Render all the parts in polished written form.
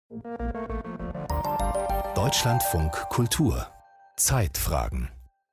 Deutschlandfunk Kultur Zeitfragen.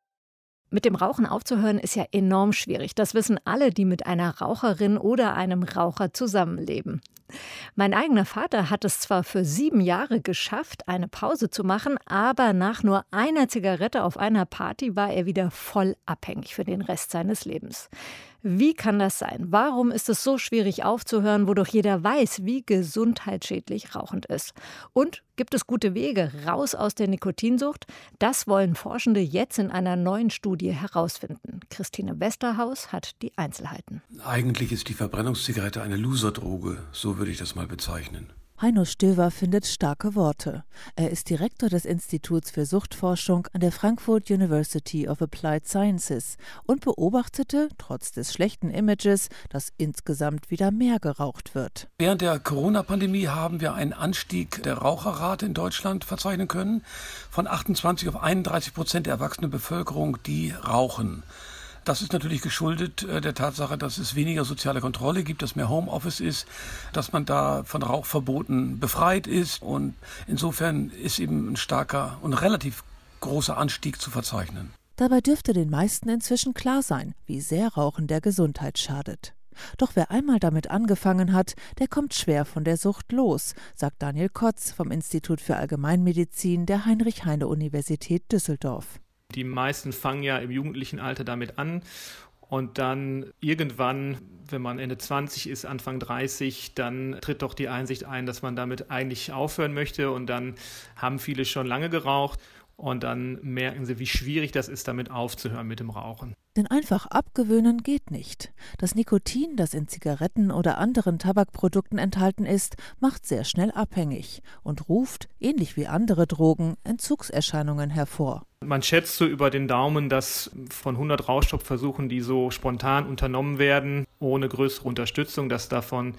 Mit dem Rauchen aufzuhören ist ja enorm schwierig. Das wissen alle, die mit einer Raucherin oder einem Raucher zusammenleben. Mein eigener Vater hat es zwar für 7 Jahre geschafft, eine Pause zu machen, aber nach nur einer Zigarette auf einer Party war er wieder voll abhängig für den Rest seines Lebens. Wie kann das sein? Warum ist es so schwierig aufzuhören, wo doch jeder weiß, wie gesundheitsschädlich Rauchen ist? Und gibt es gute Wege raus aus der Nikotinsucht? Das wollen Forschende jetzt in einer neuen Studie herausfinden. Christine Westerhaus hat die Einzelheiten. Eigentlich ist die Verbrennungszigarette eine Loserdroge, so würde ich das mal bezeichnen. Heino Stöver findet starke Worte. Er ist Direktor des Instituts für Suchtforschung an der Frankfurt University of Applied Sciences und beobachtete, trotz des schlechten Images, dass insgesamt wieder mehr geraucht wird. Während der Corona-Pandemie haben wir einen Anstieg der Raucherrate in Deutschland verzeichnen können, von 28 auf 31% der erwachsenen Bevölkerung, die rauchen. Das ist natürlich geschuldet der Tatsache, dass es weniger soziale Kontrolle gibt, dass mehr Homeoffice ist, dass man da von Rauchverboten befreit ist. Und insofern ist eben ein starker und relativ großer Anstieg zu verzeichnen. Dabei dürfte den meisten inzwischen klar sein, wie sehr Rauchen der Gesundheit schadet. Doch wer einmal damit angefangen hat, der kommt schwer von der Sucht los, sagt Daniel Kotz vom Institut für Allgemeinmedizin der Heinrich-Heine-Universität Düsseldorf. Die meisten fangen ja im jugendlichen Alter damit an und dann irgendwann, wenn man Ende 20 ist, Anfang 30, dann tritt doch die Einsicht ein, dass man damit eigentlich aufhören möchte und dann haben viele schon lange geraucht und dann merken sie, wie schwierig das ist, damit aufzuhören mit dem Rauchen. Denn einfach abgewöhnen geht nicht. Das Nikotin, das in Zigaretten oder anderen Tabakprodukten enthalten ist, macht sehr schnell abhängig und ruft, ähnlich wie andere Drogen, Entzugserscheinungen hervor. Man schätzt so über den Daumen, dass von 100 Rauchstoppversuchen, die so spontan unternommen werden, ohne größere Unterstützung, dass davon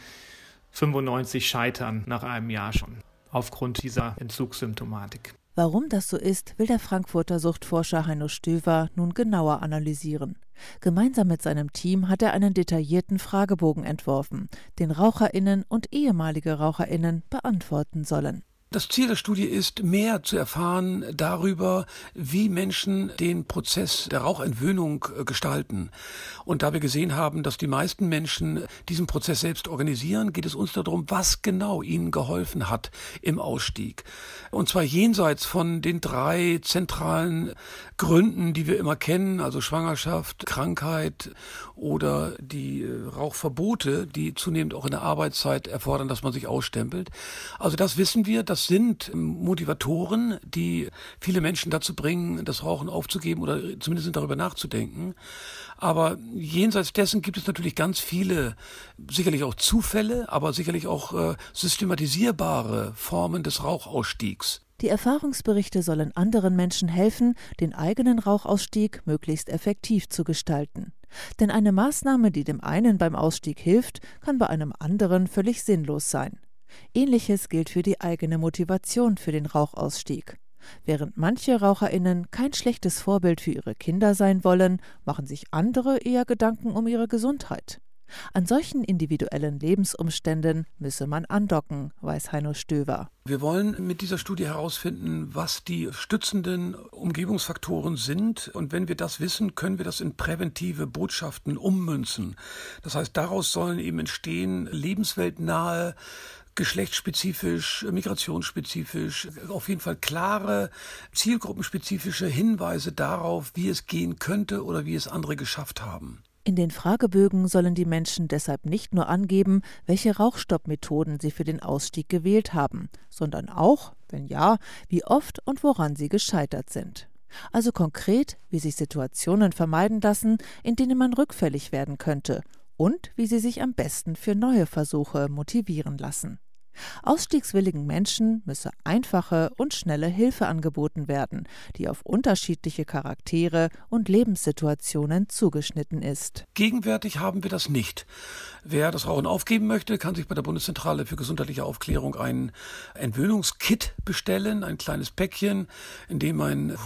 95 scheitern nach einem Jahr schon, aufgrund dieser Entzugssymptomatik. Warum das so ist, will der Frankfurter Suchtforscher Heino Stöver nun genauer analysieren. Gemeinsam mit seinem Team hat er einen detaillierten Fragebogen entworfen, den RaucherInnen und ehemalige RaucherInnen beantworten sollen. Das Ziel der Studie ist, mehr zu erfahren darüber, wie Menschen den Prozess der Rauchentwöhnung gestalten. Und da wir gesehen haben, dass die meisten Menschen diesen Prozess selbst organisieren, geht es uns darum, was genau ihnen geholfen hat im Ausstieg. Und zwar jenseits von den 3 zentralen Gründen, die wir immer kennen, also Schwangerschaft, Krankheit oder die Rauchverbote, die zunehmend auch in der Arbeitszeit erfordern, dass man sich ausstempelt. Also das wissen wir, das sind Motivatoren, die viele Menschen dazu bringen, das Rauchen aufzugeben oder zumindest darüber nachzudenken. Aber jenseits dessen gibt es natürlich ganz viele, sicherlich auch Zufälle, aber sicherlich auch systematisierbare Formen des Rauchausstiegs. Die Erfahrungsberichte sollen anderen Menschen helfen, den eigenen Rauchausstieg möglichst effektiv zu gestalten. Denn eine Maßnahme, die dem einen beim Ausstieg hilft, kann bei einem anderen völlig sinnlos sein. Ähnliches gilt für die eigene Motivation für den Rauchausstieg. Während manche RaucherInnen kein schlechtes Vorbild für ihre Kinder sein wollen, machen sich andere eher Gedanken um ihre Gesundheit. An solchen individuellen Lebensumständen müsse man andocken, weiß Heino Stöver. Wir wollen mit dieser Studie herausfinden, was die stützenden Umgebungsfaktoren sind. Und wenn wir das wissen, können wir das in präventive Botschaften ummünzen. Das heißt, daraus sollen eben entstehen lebensweltnahe, geschlechtsspezifisch, migrationsspezifisch, auf jeden Fall klare, zielgruppenspezifische Hinweise darauf, wie es gehen könnte oder wie es andere geschafft haben. In den Fragebögen sollen die Menschen deshalb nicht nur angeben, welche Rauchstoppmethoden sie für den Ausstieg gewählt haben, sondern auch, wenn ja, wie oft und woran sie gescheitert sind. Also konkret, wie sich Situationen vermeiden lassen, in denen man rückfällig werden könnte und wie sie sich am besten für neue Versuche motivieren lassen. Ausstiegswilligen Menschen müsse einfache und schnelle Hilfe angeboten werden, die auf unterschiedliche Charaktere und Lebenssituationen zugeschnitten ist. Gegenwärtig haben wir das nicht. Wer das Rauchen aufgeben möchte, kann sich bei der Bundeszentrale für gesundheitliche Aufklärung ein Entwöhnungskit bestellen, ein kleines Päckchen, in dem ein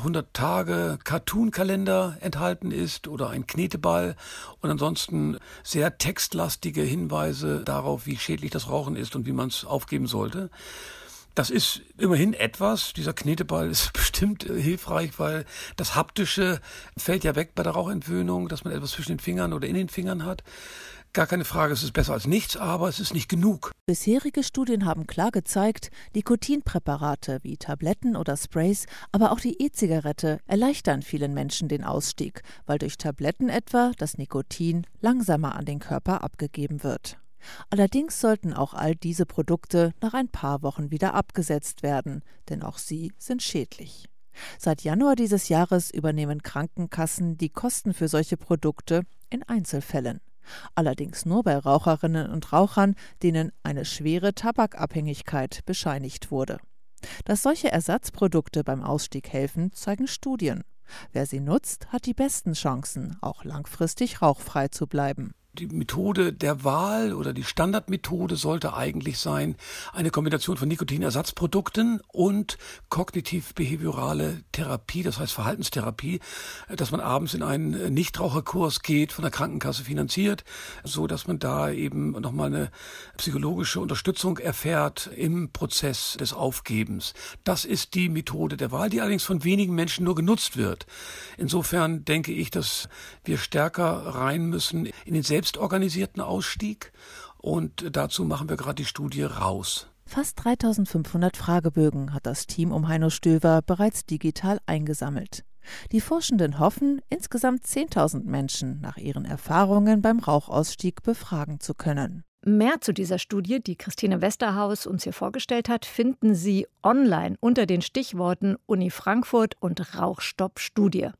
100-Tage-Cartoon-Kalender enthalten ist oder ein Kneteball und ansonsten sehr textlastige Hinweise darauf, wie schädlich das Rauchen ist und wie man es aufgeben sollte. Das ist immerhin etwas. Dieser Kneteball ist bestimmt hilfreich, weil das Haptische fällt ja weg bei der Rauchentwöhnung, dass man etwas zwischen den Fingern oder in den Fingern hat. Gar keine Frage, es ist besser als nichts, aber es ist nicht genug. Bisherige Studien haben klar gezeigt, Nikotinpräparate wie Tabletten oder Sprays, aber auch die E-Zigarette erleichtern vielen Menschen den Ausstieg, weil durch Tabletten etwa das Nikotin langsamer an den Körper abgegeben wird. Allerdings sollten auch all diese Produkte nach ein paar Wochen wieder abgesetzt werden, denn auch sie sind schädlich. Seit Januar dieses Jahres übernehmen Krankenkassen die Kosten für solche Produkte in Einzelfällen. Allerdings nur bei Raucherinnen und Rauchern, denen eine schwere Tabakabhängigkeit bescheinigt wurde. Dass solche Ersatzprodukte beim Ausstieg helfen, zeigen Studien. Wer sie nutzt, hat die besten Chancen, auch langfristig rauchfrei zu bleiben. Die Methode der Wahl oder die Standardmethode sollte eigentlich sein, eine Kombination von Nikotinersatzprodukten und kognitiv-behaviorale Therapie, das heißt Verhaltenstherapie, dass man abends in einen Nichtraucherkurs geht, von der Krankenkasse finanziert, so dass man da eben nochmal eine psychologische Unterstützung erfährt im Prozess des Aufgebens. Das ist die Methode der Wahl, die allerdings von wenigen Menschen nur genutzt wird. Insofern denke ich, dass wir stärker rein müssen in den selbstorganisierten Ausstieg und dazu machen wir gerade die Studie RAUS. Fast 3.500 Fragebögen hat das Team um Heino Stöver bereits digital eingesammelt. Die Forschenden hoffen, insgesamt 10.000 Menschen nach ihren Erfahrungen beim Rauchausstieg befragen zu können. Mehr zu dieser Studie, die Christine Westerhaus uns hier vorgestellt hat, finden Sie online unter den Stichworten Uni Frankfurt und Rauchstopp-Studie.